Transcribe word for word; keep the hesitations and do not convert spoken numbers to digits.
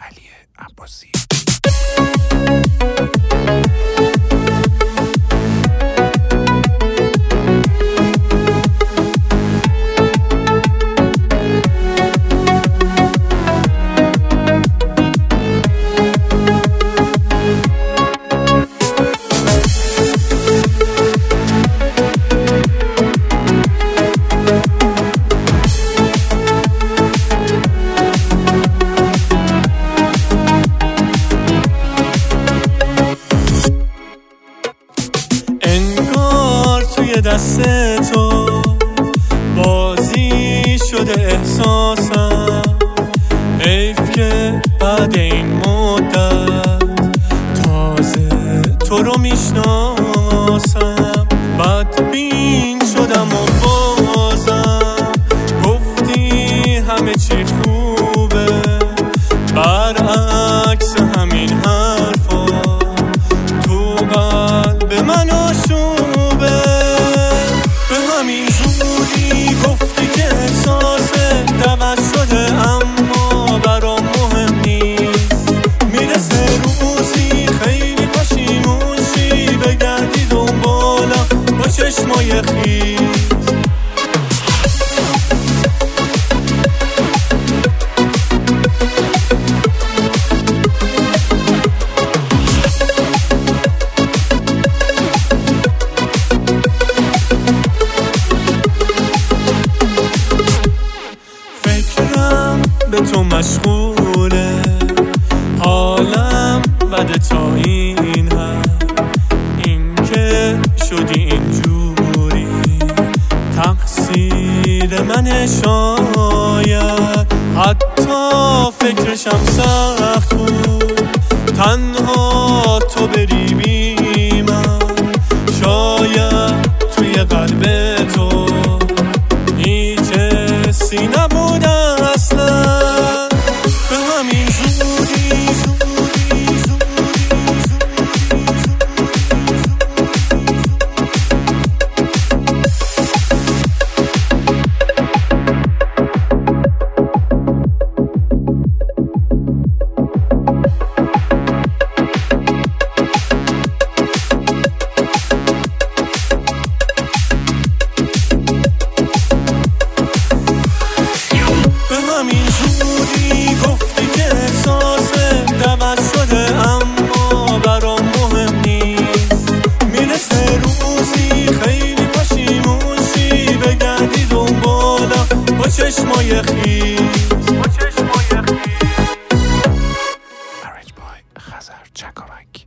علی عباسی. دست تو بازی شده احساسم، حیف که بعد این مدت تازه تو رو میشناسم. بدبین شدم و بازم گفتی همه چی خوبه، برعکس همین حرفا تو قلب من آشوبه. گفتی که احساسه دوست شده اما برام مهم نیست. میرسه روزی خیلی پشیمون شی بگردی دنبالم با چشمای خیز. به تو مشغوله، حالم بده تا این هم این که شدی اینجوری تقصیر من شاید. حتی فکرشم سخت بود تنها تو بری بی من، شاید توی قلب تو هیچ حسی نبود اصلا. گفتی که احساسه دوست شده اما برام مهم نیست. میرسه روزی خیلی پشیمون شی بگردی دنبالم با چشمای خیز. Marriage Boy خزر چکاوک.